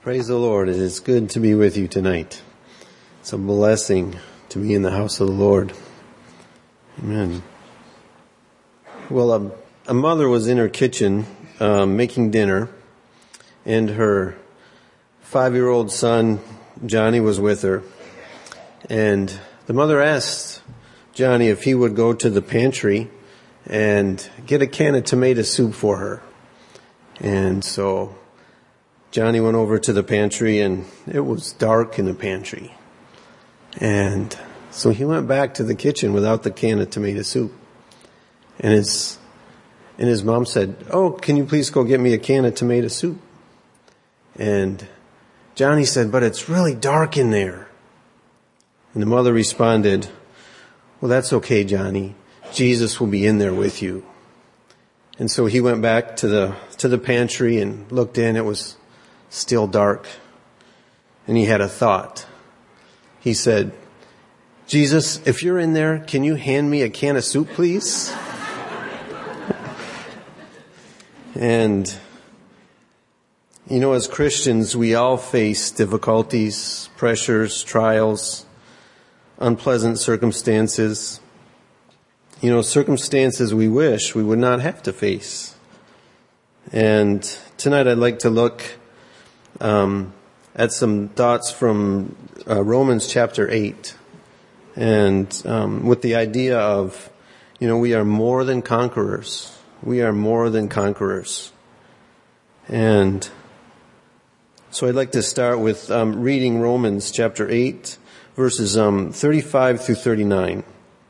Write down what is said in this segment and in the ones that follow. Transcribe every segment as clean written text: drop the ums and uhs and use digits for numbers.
Praise the Lord. It is good to be with you tonight. It's a blessing to be in the house of the Lord. Amen. Well, a mother was in her kitchen making dinner, and her 5-year-old son, Johnny, was with her. And the mother asked Johnny if he would go to the pantry and get a can of tomato soup for her. And so Johnny went over to the pantry, and it was dark in the pantry. And so he went back to the kitchen without the can of tomato soup. And his mom said, "Oh, can you please go get me a can of tomato soup?" And Johnny said, "But it's really dark in there." And the mother responded, "Well, that's okay, Johnny. Jesus will be in there with you." And so he went back to the pantry and looked in. It was still dark. And he had a thought. He said, "Jesus, if you're in there, can you hand me a can of soup, please?" And, you know, as Christians, we all face difficulties, pressures, trials, unpleasant circumstances. You know, circumstances we wish we would not have to face. And tonight I'd like to look at some thoughts from Romans chapter 8. And with the idea of, you know, we are more than conquerors. We are more than conquerors. And so I'd like to start with reading Romans chapter 8, verses 35 through 39.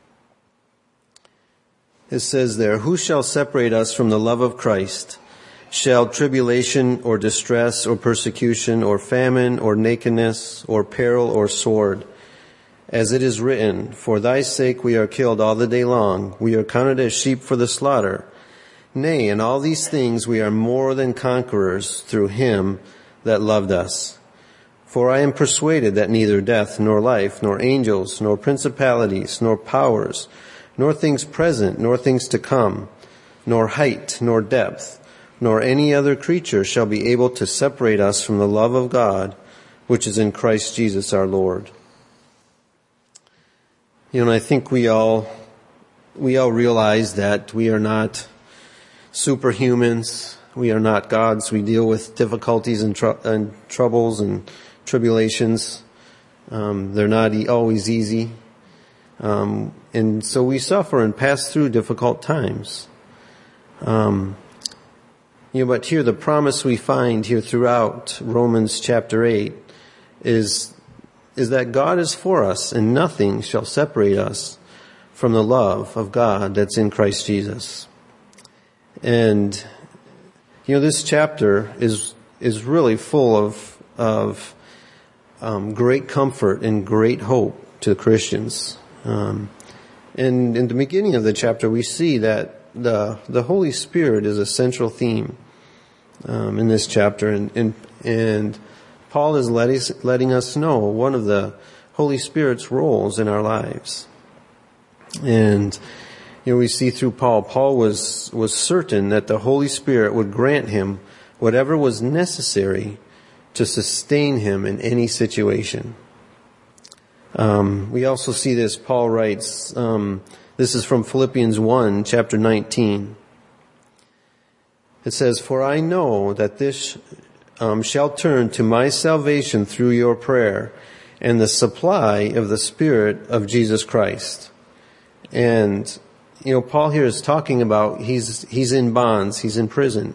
It says there, "Who shall separate us from the love of Christ? Shall tribulation or distress or persecution or famine or nakedness or peril or sword? As it is written, for thy sake we are killed all the day long. We are counted as sheep for the slaughter. Nay, in all these things we are more than conquerors through him that loved us. For I am persuaded that neither death, nor life, nor angels, nor principalities, nor powers, nor things present, nor things to come, nor height, nor depth, nor any other creature shall be able to separate us from the love of God, which is in Christ Jesus our Lord." You know, I think we all realize that we are not superhumans. We are not gods. We deal with difficulties and troubles and tribulations. They're not always easy. And so we suffer and pass through difficult times. You know, but here the promise we find here throughout Romans chapter 8 is that God is for us and nothing shall separate us from the love of God that's in Christ Jesus. And, you know, this chapter is really full of great comfort and great hope to Christians. And in the beginning of the chapter, we see that the Holy Spirit is a central theme in this chapter, and Paul is letting us know one of the Holy Spirit's roles in our lives. And you know, we see through Paul was certain that the Holy Spirit would grant him whatever was necessary to sustain him in any situation. We also see this, Paul writes, this is from Philippians 1, chapter 19. It says, "For I know that this shall turn to my salvation through your prayer and the supply of the Spirit of Jesus Christ." And, you know, Paul here is talking about he's in bonds, he's in prison.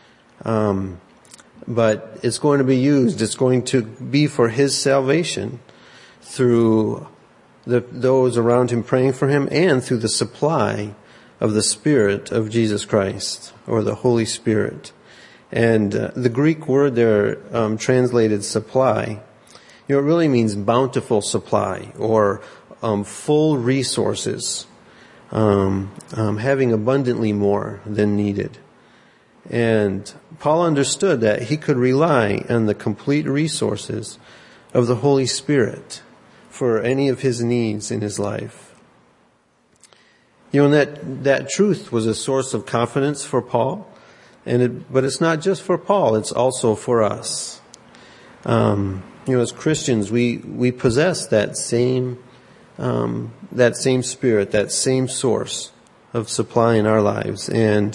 But it's going to be used, it's going to be for his salvation through those around him praying for him and through the supply of the Spirit of Jesus Christ, or the Holy Spirit. And the Greek word there translated supply, you know, it really means bountiful supply or full resources, having abundantly more than needed. And Paul understood that he could rely on the complete resources of the Holy Spirit for any of his needs in his life. You know, and that truth was a source of confidence for Paul. But it's not just for Paul, it's also for us. As Christians, we possess that same spirit, that same source of supply in our lives. And,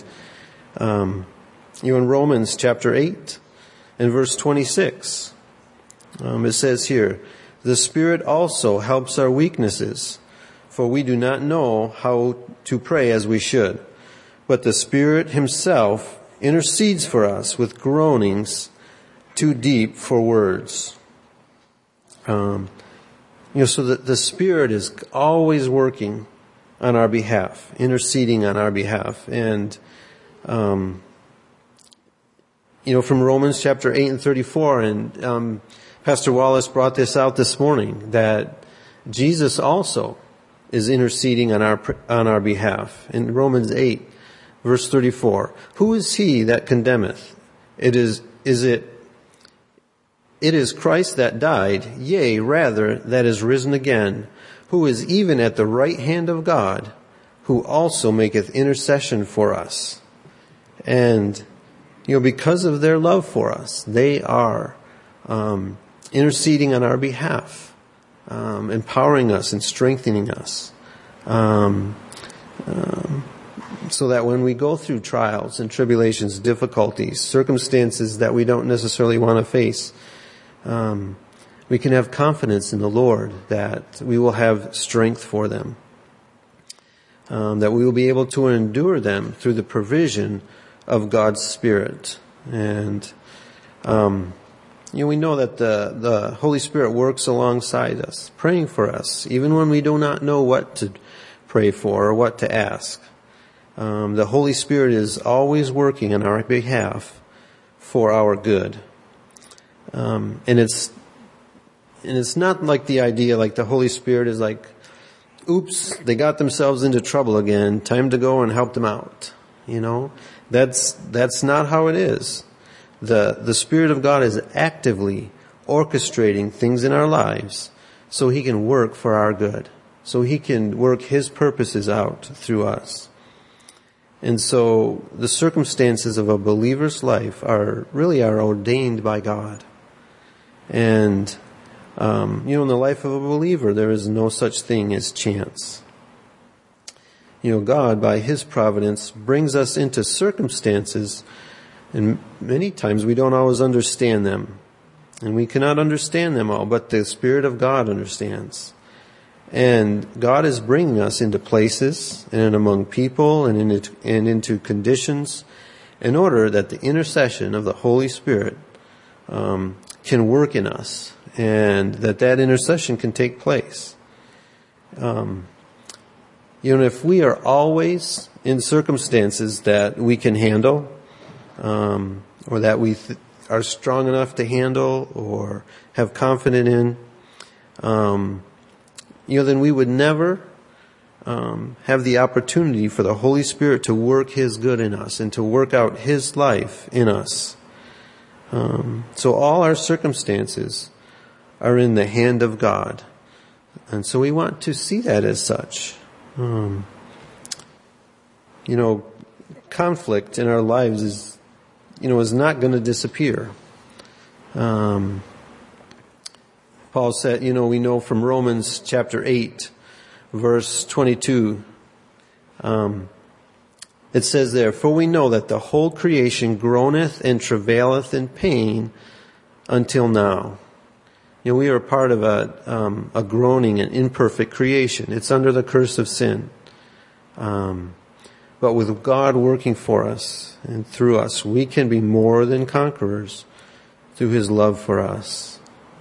in Romans chapter 8 and verse 26, it says here, "The Spirit also helps our weaknesses, for we do not know how to pray as we should. But the Spirit Himself intercedes for us with groanings too deep for words." So the Spirit is always working on our behalf, interceding on our behalf. And, from Romans chapter 8 and 34, and Pastor Wallace brought this out this morning, that Jesus also is interceding on our behalf. In Romans 8, verse 34, "Who is he that condemneth? It is Christ that died, yea, rather, that is risen again, who is even at the right hand of God, who also maketh intercession for us." And, because of their love for us, they are interceding on our behalf, empowering us and strengthening us, so that when we go through trials and tribulations, difficulties, circumstances that we don't necessarily want to face, we can have confidence in the Lord that we will have strength for them, that we will be able to endure them through the provision of God's Spirit. And we know that the Holy Spirit works alongside us, praying for us, even when we do not know what to pray for or what to ask. The Holy Spirit is always working on our behalf for our good. And it's not like the idea like the Holy Spirit is like, oops, they got themselves into trouble again, time to go and help them out. That's not how it is. The Spirit of God is actively orchestrating things in our lives so He can work for our good, so He can work His purposes out through us. And so the circumstances of a believer's life are ordained by God. And, in the life of a believer, there is no such thing as chance. God, by His providence, brings us into circumstances, and many times we don't always understand them. And we cannot understand them all, but the Spirit of God understands. And God is bringing us into places and among people and into conditions in order that the intercession of the Holy Spirit can work in us, and that intercession can take place. If we are always in circumstances that we can handle, or that we are strong enough to handle or have confidence in, then we would never have the opportunity for the Holy Spirit to work His good in us and to work out His life in us. So all our circumstances are in the hand of God. And so we want to see that as such. Conflict in our lives is not going to disappear. Paul said, we know from Romans chapter 8, verse 22, it says there, "For we know that the whole creation groaneth and travaileth in pain until now." We are part of a groaning and imperfect creation. It's under the curse of sin. But with God working for us and through us, we can be more than conquerors through His love for us.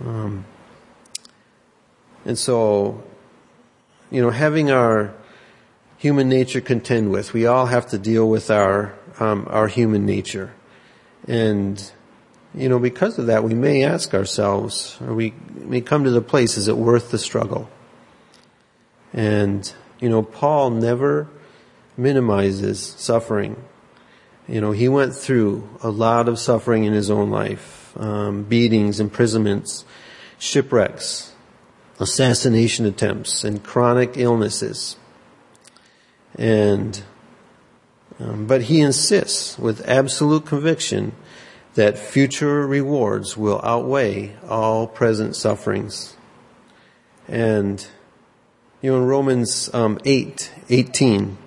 And so, having our human nature contend with, we all have to deal with our human nature. And, because of that, we may ask ourselves, or we may come to the place, is it worth the struggle? And, Paul never minimizes suffering. He went through a lot of suffering in his own life, beatings, imprisonments, shipwrecks, assassination attempts, and chronic illnesses. And but he insists with absolute conviction that future rewards will outweigh all present sufferings. And, in Romans 8:18,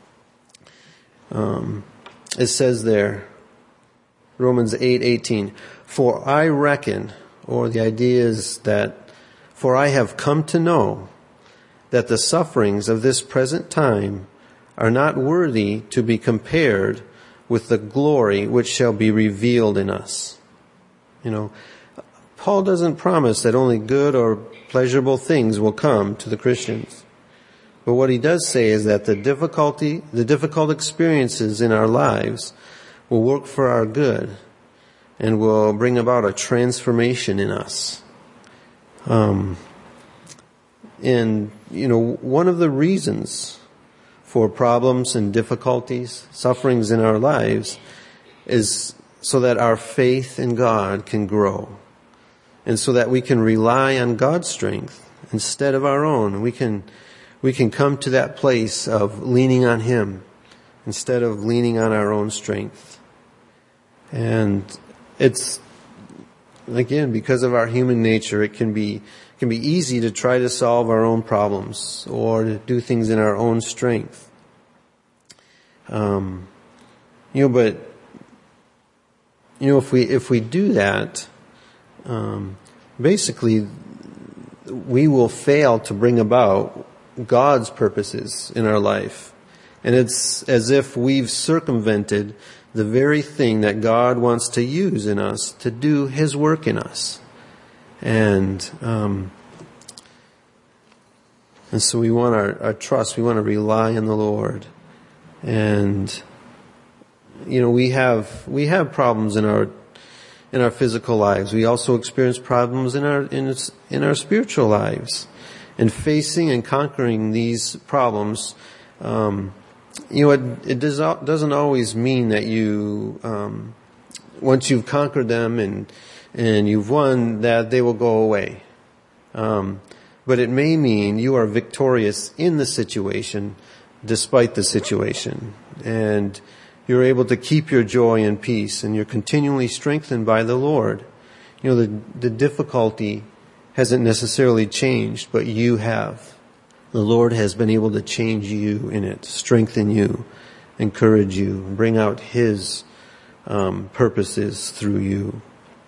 it says there, Romans 8:18, for I reckon, or the idea is that, for I have come to know that the sufferings of this present time are not worthy to be compared with the glory which shall be revealed in us. Paul doesn't promise that only good or pleasurable things will come to the Christians. But what he does say is that the difficult experiences in our lives will work for our good and will bring about a transformation in us. And, one of the reasons for problems and difficulties, sufferings in our lives, is so that our faith in God can grow. And so that we can rely on God's strength instead of our own. We can come to that place of leaning on Him instead of leaning on our own strength. And it's, again, because of our human nature, it can be easy to try to solve our own problems or to do things in our own strength. But if we do that, basically we will fail to bring about God's purposes in our life. And it's as if we've circumvented the very thing that God wants to use in us to do His work in us. And so we want our trust, we want to rely on the Lord. And, we have problems in our physical lives. We also experience problems in our spiritual lives. And facing and conquering these problems, it doesn't always mean that you, once you've conquered them and you've won, that they will go away. But it may mean you are victorious in the situation despite the situation. And you're able to keep your joy and peace, and you're continually strengthened by the Lord. The difficulty hasn't necessarily changed, but you have. The Lord has been able to change you in it, strengthen you, encourage you, bring out His purposes through you.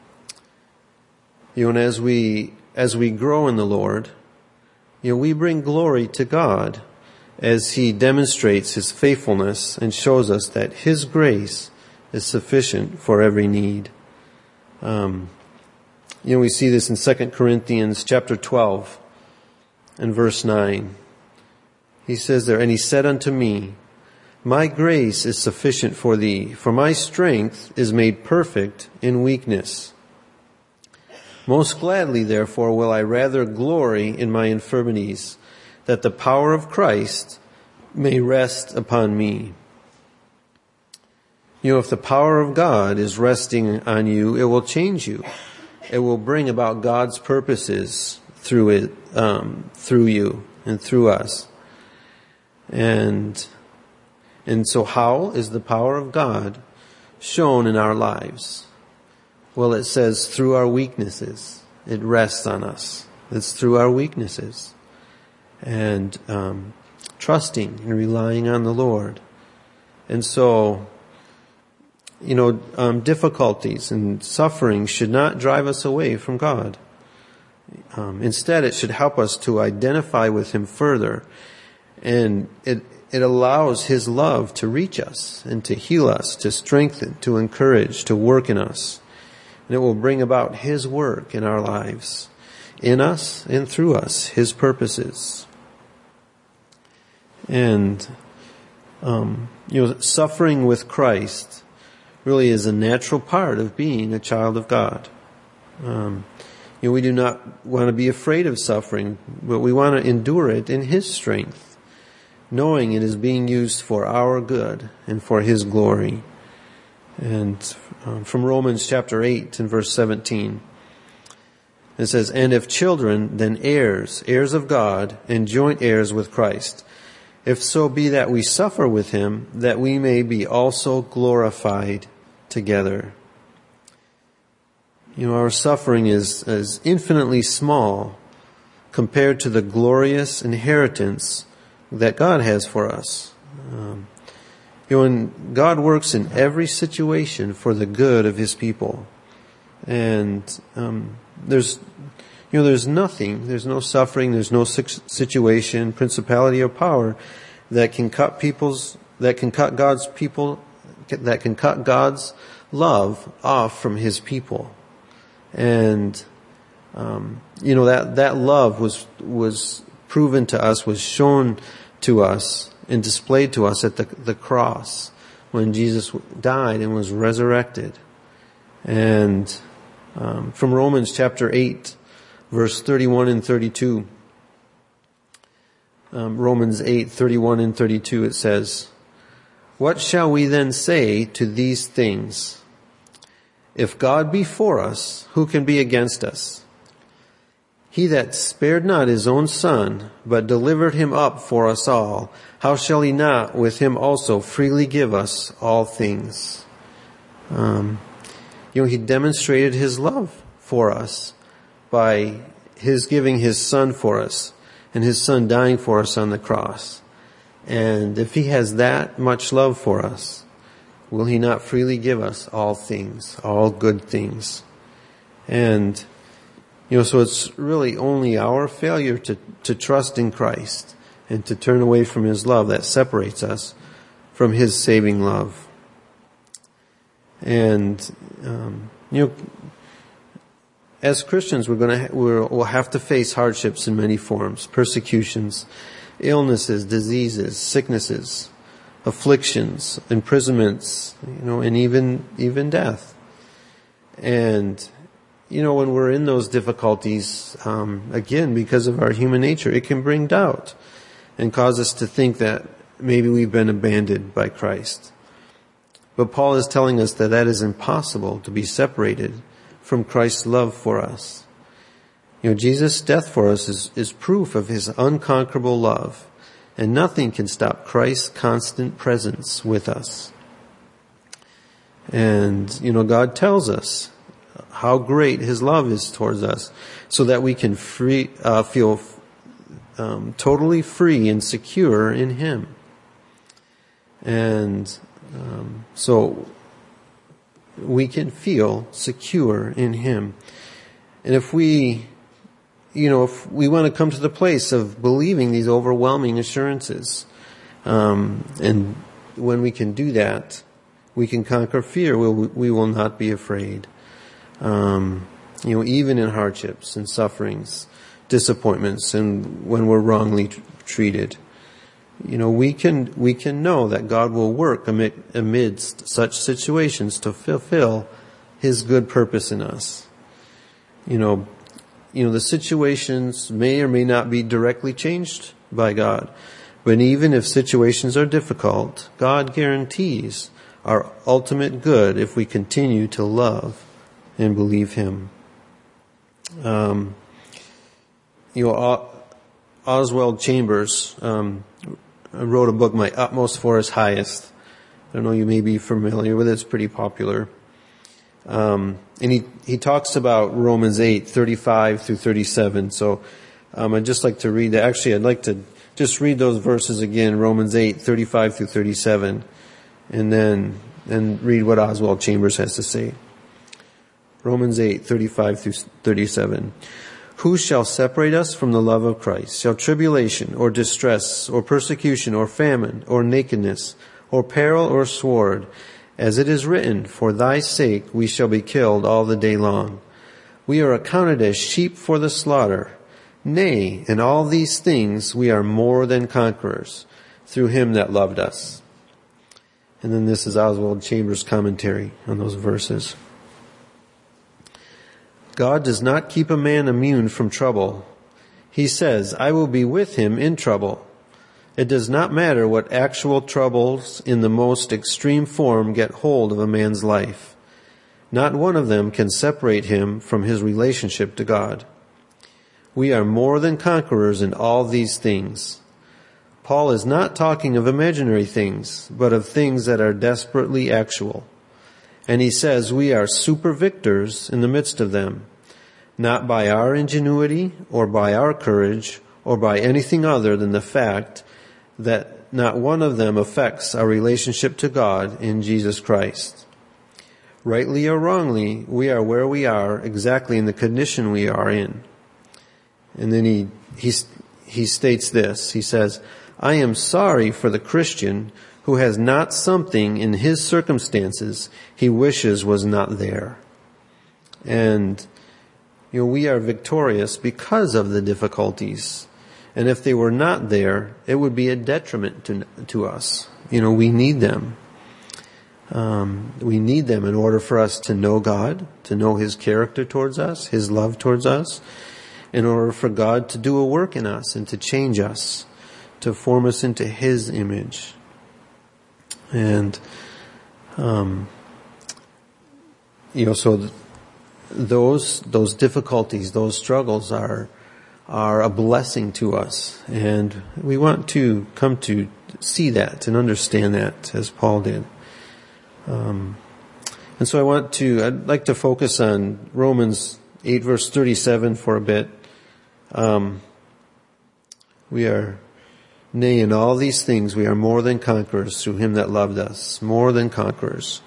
And as we grow in the Lord, we bring glory to God as He demonstrates His faithfulness and shows us that His grace is sufficient for every need. We see this in 2 Corinthians chapter 12 and verse 9. He says there, and He said unto me, my grace is sufficient for thee, for my strength is made perfect in weakness. Most gladly, therefore, will I rather glory in my infirmities, that the power of Christ may rest upon me. If the power of God is resting on you, it will change you. It will bring about God's purposes through it, through you and through us. And so how is the power of God shown in our lives? Well, it says through our weaknesses. It rests on us. It's through our weaknesses. And trusting and relying on the Lord. And so, difficulties and suffering should not drive us away from God. Instead, it should help us to identify with Him further. And it allows His love to reach us and to heal us, to strengthen, to encourage, to work in us. And it will bring about His work in our lives, in us and through us, His purposes. And, suffering with Christ really is a natural part of being a child of God. We do not want to be afraid of suffering, but we want to endure it in His strength, knowing it is being used for our good and for His glory. And from Romans chapter 8 and verse 17, it says, and if children, then heirs, heirs of God, and joint heirs with Christ, if so be that we suffer with Him, that we may be also glorified together. Our suffering is infinitely small compared to the glorious inheritance that God has for us. And God works in every situation for the good of His people. And there's nothing, there's no suffering, there's no situation, principality, or power that can cut God's love off from His people. And that love was proven to us, was shown to us and displayed to us at the cross when Jesus died and was resurrected. And from Romans chapter 8, verse 31 and 32. Romans 8, 31 and 32, it says, "What shall we then say to these things? If God be for us, who can be against us? He that spared not His own Son, but delivered Him up for us all, how shall He not with Him also freely give us all things?" He demonstrated His love for us by His giving His Son for us and His Son dying for us on the cross. And if He has that much love for us, will He not freely give us all things, all good things? And, so it's really only our failure to trust in Christ and to turn away from His love that separates us from His saving love. And, as Christians, we'll have to face hardships in many forms, persecutions, illnesses, diseases, sicknesses, afflictions, imprisonments, and even death. And, when we're in those difficulties, again, because of our human nature, it can bring doubt and cause us to think that maybe we've been abandoned by Christ. But Paul is telling us that is impossible to be separated from Christ's love for us. Jesus' death for us is proof of His unconquerable love, and nothing can stop Christ's constant presence with us. And, God tells us how great His love is towards us so that we can feel totally free and secure in Him. And so we can feel secure in Him. And if we want to come to the place of believing these overwhelming assurances, and when we can do that, we can conquer fear. We will not be afraid. Even in hardships and sufferings, disappointments, and when we're wrongly treated, we can know that God will work amidst such situations to fulfill His good purpose in us. The situations may or may not be directly changed by God, but even if situations are difficult, God guarantees our ultimate good if we continue to love and believe Him. Oswald Chambers wrote a book, My Utmost for His Highest. I don't know, you may be familiar with it. It's pretty popular. And he talks about Romans 8, 35 through 37. So I'd just like to read that. Actually, I'd like to just read those verses again, Romans 8, 35 through 37, and read what Oswald Chambers has to say. Romans 8, 35 through 37. Who shall separate us from the love of Christ? Shall tribulation, or distress, or persecution, or famine, or nakedness, or peril, or sword? As it is written, for thy sake we shall be killed all the day long. We are accounted as sheep for the slaughter. Nay, in all these things we are more than conquerors, through Him that loved us. And then this is Oswald Chambers' commentary on those verses. God does not keep a man immune from trouble. He says, I will be with him in trouble. It does not matter what actual troubles in the most extreme form get hold of a man's life. Not one of them can separate him from his relationship to God. We are more than conquerors in all these things. Paul is not talking of imaginary things, but of things that are desperately actual. And he says we are super victors in the midst of them, not by our ingenuity or by our courage or by anything other than the fact that not one of them affects our relationship to God in Jesus Christ. Rightly or wrongly, we are where we are exactly in the condition we are in. And then he states this. He says, I am sorry for the Christian who has not something in his circumstances he wishes was not there. And, we are victorious because of the difficulties. And if they were not there, it would be a detriment to us. We need them. We need them in order for us to know God, to know His character towards us, His love towards us, in order for God to do a work in us and to change us, to form us into His image. And, so those difficulties, those struggles are a blessing to us. And we want to come to see that and understand that as Paul did. And so I'd like to focus on Romans 8 verse 37 for a bit. We are, nay, in all these things we are more than conquerors through Him that loved us, more than conquerors.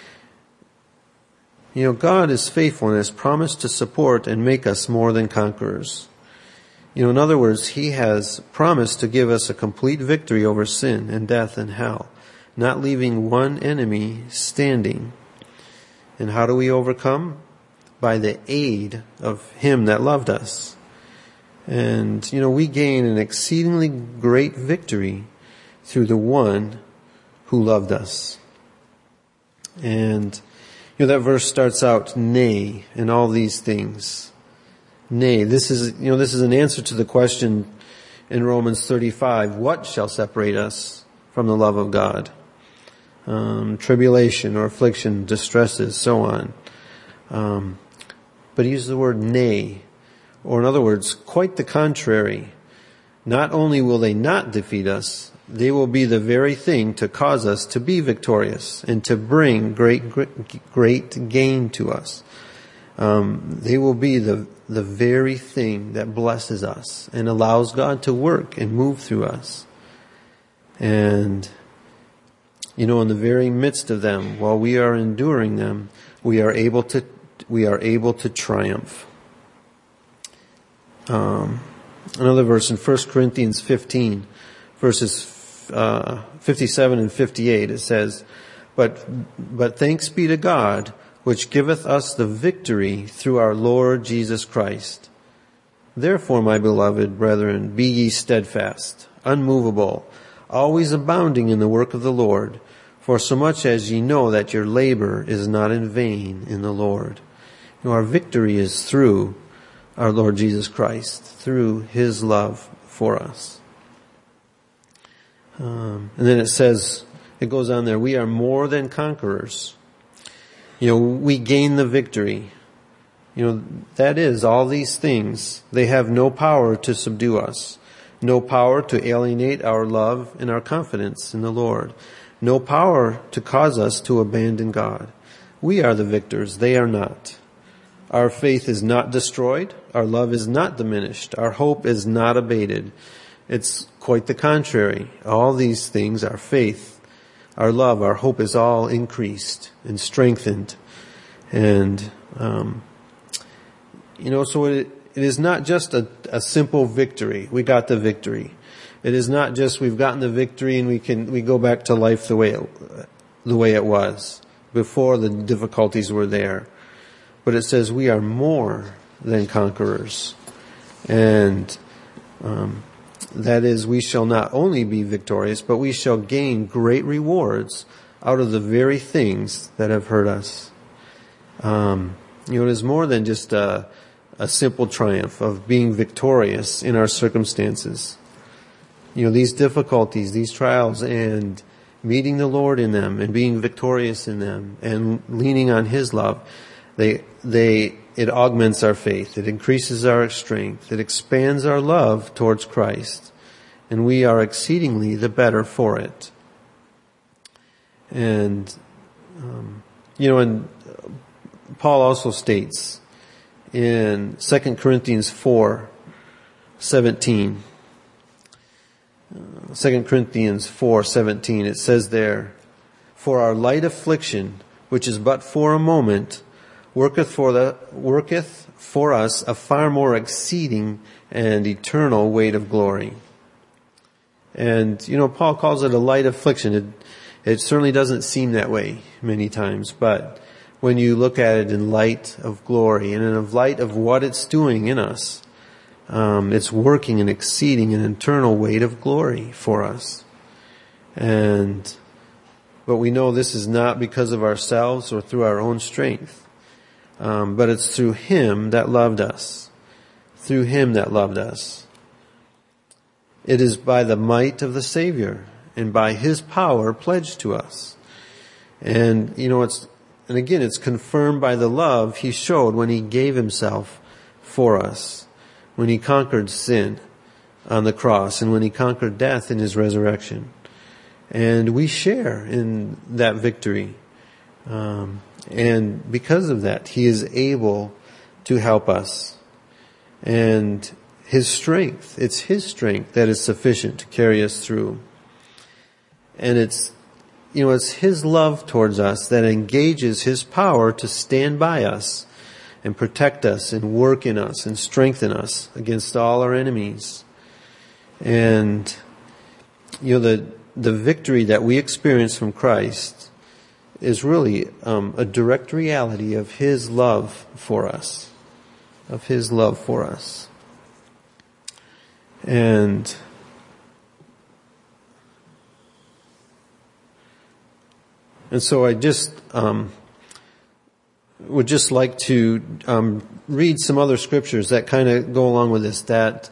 God is faithful and has promised to support and make us more than conquerors. In other words, He has promised to give us a complete victory over sin and death and hell, not leaving one enemy standing. And how do we overcome? By the aid of Him that loved us. And, we gain an exceedingly great victory through the one who loved us. And, that verse starts out, nay, in all these things. Nay, this is an answer to the question in Romans 35, what shall separate us from the love of God? Tribulation or affliction, distresses, so on. But he uses the word nay, or in other words, quite the contrary. Not only will they not defeat us, they will be the very thing to cause us to be victorious and to bring great gain to us. They will be the very thing that blesses us and allows God to work and move through us. And, in the very midst of them, while we are enduring them, we are able to triumph. Another verse in 1 Corinthians 15, verses 57 and 58, it says, But thanks be to God, which giveth us the victory through our Lord Jesus Christ. Therefore, my beloved brethren, be ye steadfast, unmovable, always abounding in the work of the Lord, for so much as ye know that your labor is not in vain in the Lord. Our victory is through our Lord Jesus Christ, through His love for us. And then it goes on there, we are more than conquerors. We gain the victory. That is, all these things, they have no power to subdue us. No power to alienate our love and our confidence in the Lord. No power to cause us to abandon God. We are the victors, they are not. Our faith is not destroyed. Our love is not diminished. Our hope is not abated. It's quite the contrary. All these things, our faith, our love, our hope is all increased and strengthened. And, so it is not just a simple victory. We got the victory. It is not just we've gotten the victory and we go back to life the way it was before the difficulties were there. But it says we are more than conquerors. And, that is, we shall not only be victorious, but we shall gain great rewards out of the very things that have hurt us. It is more than just a simple triumph of being victorious in our circumstances. These difficulties, these trials, and meeting the Lord in them and being victorious in them and leaning on His love, it augments our faith. It increases our strength. It expands our love towards Christ. And we are exceedingly the better for it. And, And Paul also states in 2 Corinthians 4:17, 2 Corinthians 4:17, it says there, "For our light affliction, which is but for a moment, worketh for us a far more exceeding and eternal weight of glory." And, Paul calls it a light affliction. It certainly doesn't seem that way many times, but when you look at it in light of glory and in light of what it's doing in us, it's working and exceeding an eternal weight of glory for us. But we know this is not because of ourselves or through our own strength, but it's through Him that loved us. Through Him that loved us. It is by the might of the Savior and by His power pledged to us. And, it's confirmed by the love He showed when He gave Himself for us, when He conquered sin on the cross and when He conquered death in His resurrection. And we share in that victory. And because of that, He is able to help us. And it's His strength that is sufficient to carry us through. And it's His love towards us that engages His power to stand by us and protect us and work in us and strengthen us against all our enemies. And, the victory that we experience from Christ is really a direct reality of His love for us. Of His love for us. And so I just would just like to read some other scriptures that kind of go along with this, that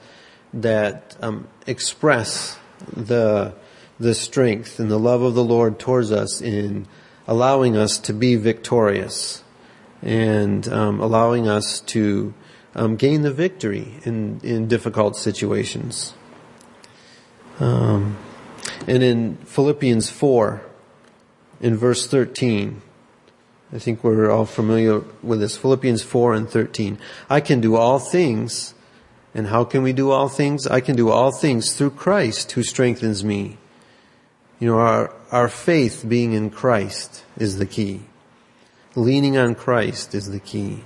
express the strength and the love of the Lord towards us in allowing us to be victorious and allowing us to gain the victory in difficult situations. And in Philippians 4, in verse 13, I think we're all familiar with this. Philippians 4 and 13. "I can do all things." And how can we do all things? "I can do all things through Christ who strengthens me." Our faith being in Christ is the key. Leaning on Christ is the key.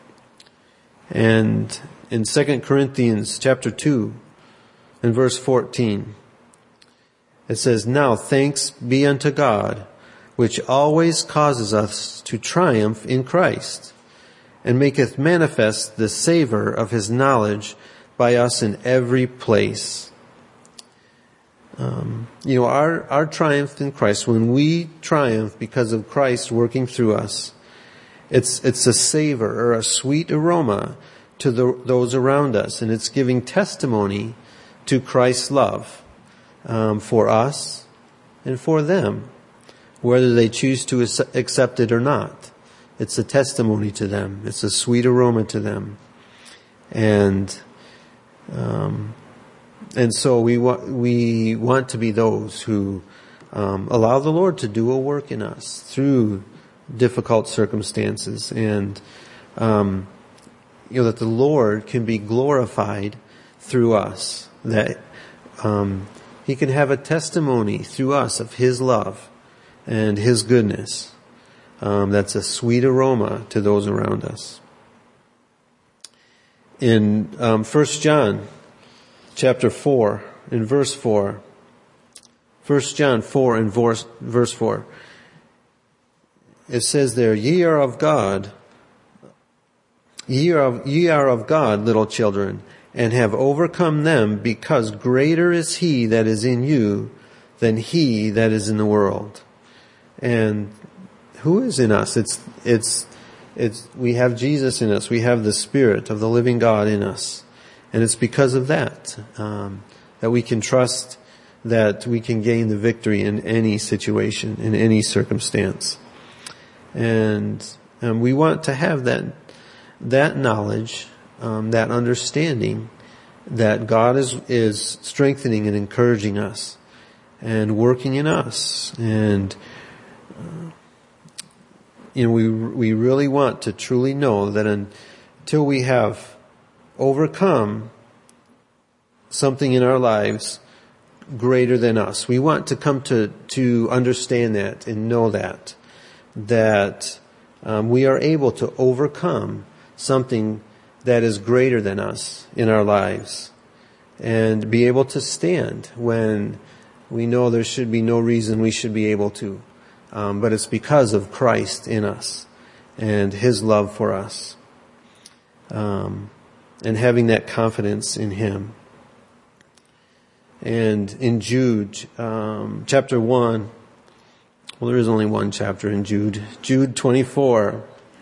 And in 2 Corinthians chapter 2 and verse 14, it says, "Now thanks be unto God, which always causes us to triumph in Christ, and maketh manifest the savor of His knowledge by us in every place." Our triumph in Christ, when we triumph because of Christ working through us, it's a savor or a sweet aroma to those around us, and it's giving testimony to Christ's love for us and for them, whether they choose to accept it or not. It's a testimony to them. It's a sweet aroma to them. And so we want to be those who allow the Lord to do a work in us through difficult circumstances, and that the Lord can be glorified through us, that He can have a testimony through us of His love and His goodness. That's a sweet aroma to those around us. In 1 John chapter 4, in verse 4, 1 John 4 and verse 4, it says there, Ye are of God, little children, and have overcome them, because greater is He that is in you than he that is in the world. And who is in us? We have Jesus in us. We have the Spirit of the living God in us. And it's because of that, that we can trust that we can gain the victory in any situation, in any circumstance. And we want to have that knowledge, that understanding that God is strengthening and encouraging us and working in us. And we really want to truly know that until we have overcome something in our lives greater than us, we want to come to understand that and know that we are able to overcome something that is greater than us in our lives, and be able to stand when we know there should be no reason we should be able to. But it's because of Christ in us and His love for us, and having that confidence in Him. And in Jude, chapter 1, well, there is only one chapter in Jude. Jude 24.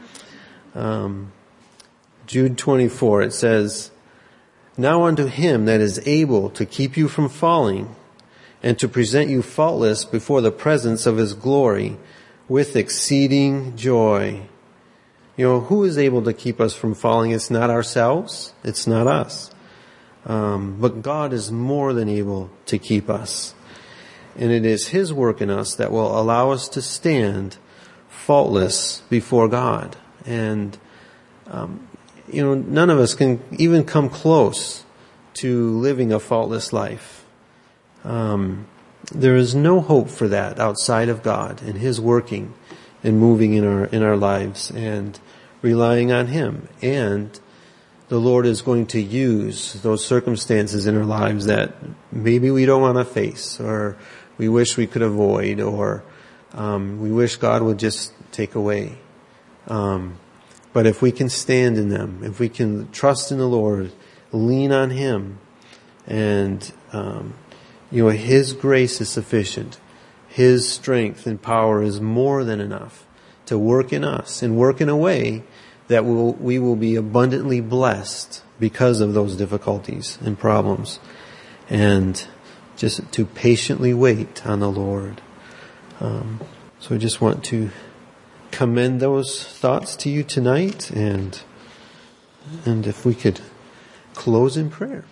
Jude 24, it says, "Now unto Him that is able to keep you from falling, and to present you faultless before the presence of His glory with exceeding joy." Who is able to keep us from falling? It's not ourselves. It's not us. But God is more than able to keep us. And it is His work in us that will allow us to stand faultless before God. And, none of us can even come close to living a faultless life. There is no hope for that outside of God and His working and moving in our lives and relying on Him. And the Lord is going to use those circumstances in our lives that maybe we don't want to face, or we wish we could avoid, or we wish God would just take away. But if we can stand in them, if we can trust in the Lord, lean on Him, and His grace is sufficient. His strength and power is more than enough to work in us and work in a way that we will be abundantly blessed because of those difficulties and problems. And just to patiently wait on the Lord. So I just want to commend those thoughts to you tonight, and if we could close in prayer.